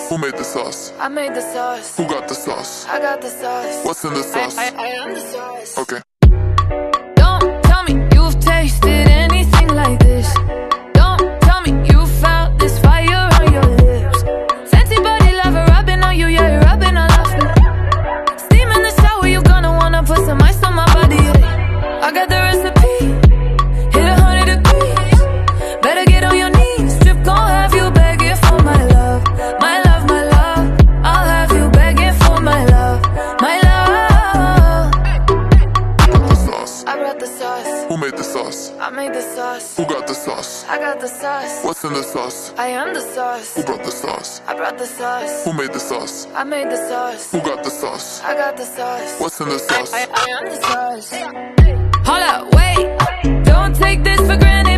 Who made the sauce? I made the sauce. Who got the sauce? I got the sauce. What's in the sauce? I am the sauce. Okay. Don't tell me you've tasted anything like this. Don't tell me you felt this fire on your lips. Fancy body lover rubbing on you, yeah, you're rubbing all off me. Steam in the shower, you gonna wanna put some ice on my body, yeah. I got the recipe, hit 100 degrees. Better get on your knees, strip gon' have you begging for my love. My love, my love, I'll have you begging for my love. My love. The sauce. I brought the sauce. Who made the sauce? I made the sauce. Who got the sauce? I got the sauce. What's in the sauce? I am the sauce. Who brought the sauce? I brought the sauce. Who made the sauce? I made the sauce. Who got the sauce? I got the sauce. What's in the sauce? I am the sauce. Hold up, wait. Don't take this for granted.